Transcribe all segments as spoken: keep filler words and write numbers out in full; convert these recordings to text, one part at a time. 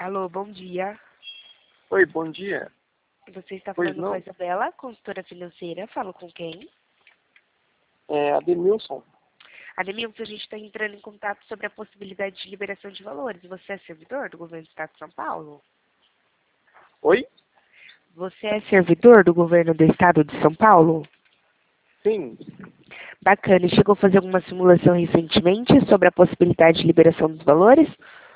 Alô, bom dia. Oi, bom dia. Você está Pois falando não? com a Isabela, consultora financeira. Falo com quem? É Ademilson. Ademilson, a gente está entrando em contato sobre a possibilidade de liberação de valores. Você é servidor do governo do Estado de São Paulo? Oi? Você é servidor do governo do Estado de São Paulo? Sim. Bacana. E chegou a fazer alguma simulação recentemente sobre a possibilidade de liberação dos valores?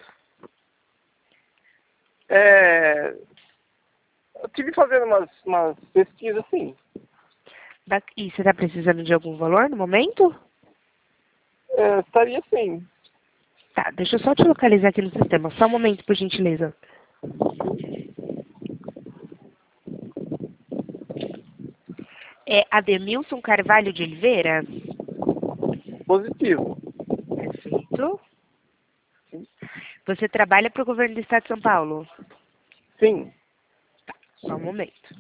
É... Eu tive fazendo umas, umas pesquisas, sim. Ba- E você está precisando de algum valor no momento? É, estaria sim. Tá, deixa eu só te localizar aqui no sistema. Só um momento, por gentileza. É Ademilson Carvalho de Oliveira? Positivo. Perfeito. Você trabalha para o governo do Estado de São Paulo? Sim. Só um momento.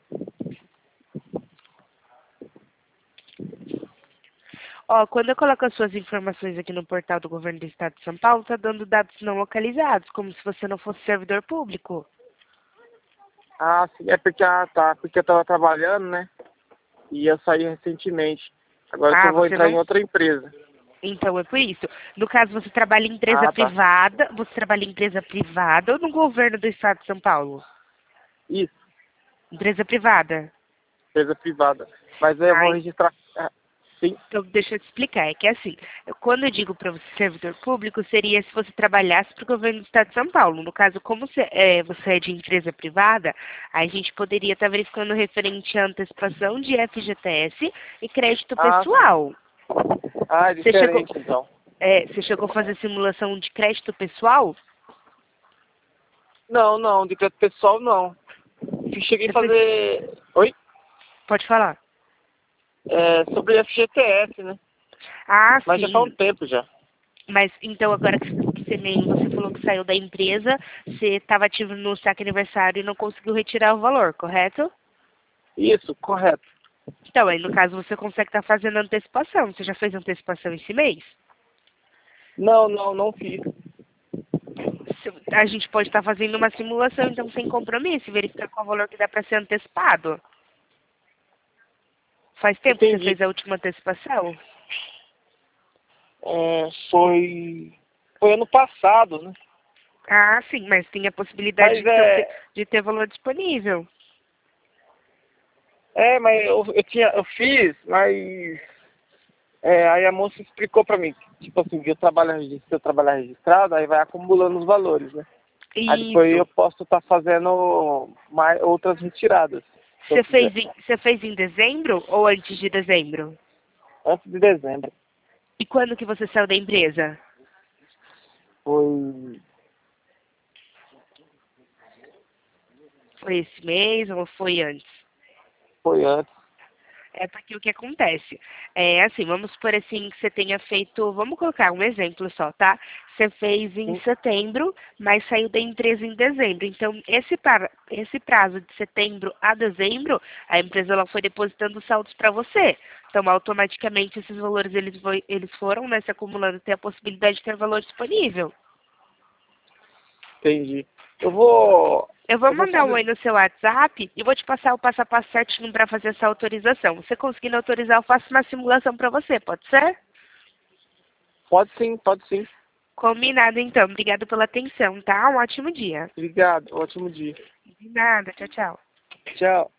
Ó, quando eu coloco as suas informações aqui no portal do governo do Estado de São Paulo, tá dando dados não localizados, como se você não fosse servidor público. Ah, sim. É porque, ah, tá. Porque eu tava trabalhando, né? E eu saí recentemente. Agora que Ah, eu vou você entrar em não... outra empresa. Então é por isso. No caso, você trabalha em empresa Ah, tá. privada, você trabalha em empresa privada ou no governo do Estado de São Paulo? Isso. Empresa privada. Empresa privada. Mas aí eu vou Ai, registrar. Ah, sim. então, deixa eu te explicar. É que assim, eu- quando eu digo para você servidor público, seria se você trabalhasse para o governo do Estado de São Paulo. No caso, como você é, você é de empresa privada, aí a gente poderia estar verificando referente à antecipação de F G T S e crédito Ah, sim. pessoal. Ah, é Você chegou, diferente, então. é, você chegou a fazer simulação de crédito pessoal? Não, não. De crédito pessoal, não. Eu cheguei a Você fez... fazer... Oi? Pode falar. É, sobre F G T S, né? Ah, Mas já faz um sim. tempo já. Mas então agora que que você nem você falou que saiu da empresa, você estava ativo no saque aniversário e não conseguiu retirar o valor, correto? Isso, correto. Então, aí no caso você consegue estar fazendo antecipação. Você já fez antecipação esse mês? Não, não, não fiz. Se- A gente pode estar fazendo uma simulação, então sem compromisso, e verificar qual valor que dá para ser antecipado. Faz tempo que você Entendi. fez a última antecipação? É, foi, foi ano passado, né? Ah, sim, mas tem a possibilidade Mas então de, é, de ter valor disponível. é, mas eu, eu tinha, eu fiz, mas é, aí a moça explicou pra mim, tipo assim, eu trabalho, regi- se eu trabalhar registrado, aí vai acumulando os valores, né? Aí depois eu Isso. posso estar fazendo mais outras retiradas, se eu Você quiser, fez, em, você fez em dezembro ou antes de dezembro? antes de dezembro. E quando que você saiu da empresa? Foi, Foi esse mês ou foi antes? foi antes. É porque o que acontece? É assim, vamos supor assim que você tenha feito, vamos colocar um exemplo só, tá? Você fez em Sim. setembro, mas saiu da empresa em dezembro. Então, esse, pra, esse prazo de setembro a dezembro, a empresa ela foi depositando saldos para você. Então, automaticamente, esses valores eles, foi, eles foram né, se acumulando, tem a possibilidade de ter valor disponível. Entendi. Eu vou, Eu vou eu vou mandar um fazer. oi no seu WhatsApp e vou te passar o passo a passo certinho para fazer essa autorização. Você conseguindo autorizar, eu faço uma simulação para você, pode ser? Pode sim, pode sim. Combinado, então. Obrigada pela atenção, tá? Um ótimo dia. Obrigado. Ótimo dia. De nada. Tchau, tchau. Tchau.